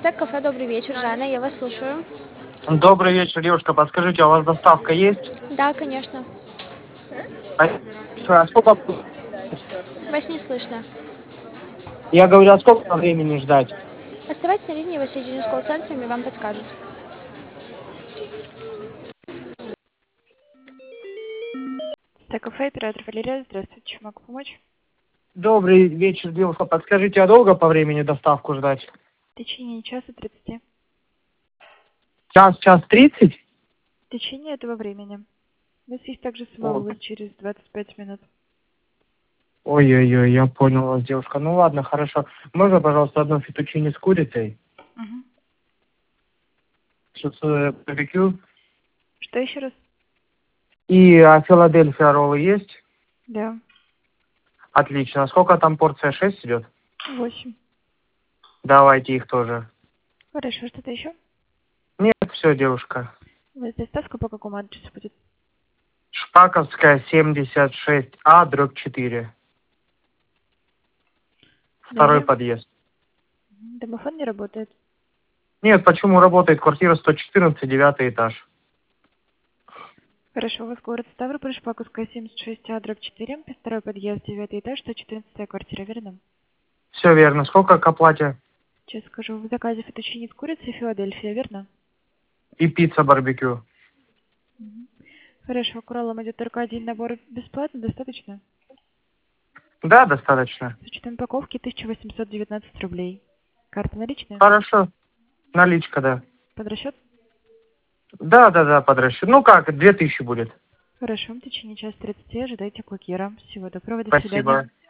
Стек кафе, добрый вечер, Жанна, я вас слушаю. Добрый вечер, девушка. Подскажите, а у вас доставка есть? Да, конечно. А сколько... Вас не слышно. Я говорю, а сколько времени ждать? Оставайтесь на линии, я вас соединю с колл-центром и вам подскажут. Так, кафе, оператор Валерия, здравствуйте, чем могу помочь? Добрый вечер, девушка. Подскажите, а долго по времени доставку ждать? В течение часа 30. Час 30? В течение этого времени. У нас есть также О. самовывоз через 25 минут. Ой-ой-ой, я понял вас, девушка. Ну ладно, хорошо. Можно, пожалуйста, одну фетучини с курицей? Угу. С барбекю? Что еще раз? И Филадельфия роллы есть? Да. Отлично. Сколько там порция? 6 идет? 8. Давайте их тоже. Хорошо, что-то еще? Нет, все, девушка. У вас доставка по какому адресу будет? Шпаковская, 76А, дробь 4. Второй Далее. подъезд. Домофон не работает. Нет, почему работает квартира 114, 9 этаж. Хорошо, у вас город Ставрополь, Шпаковская, 76А, дробь 4, второй подъезд, 9 этаж, 114 квартира, верно? Все верно. Сколько к оплате? Сейчас скажу. В заказе фетучини с курицей Филадельфия, верно? И пицца барбекю. Хорошо, к роллам идет только один набор бесплатно, достаточно? Да, достаточно. С учетом упаковки 1819 рублей. Карта наличная? Хорошо. Наличка, да. Под расчет? Да, под расчет. Ну как, 2000 будет. Хорошо, в течение часа 30 ожидайте курьера. Всего доброго, до свидания. Спасибо.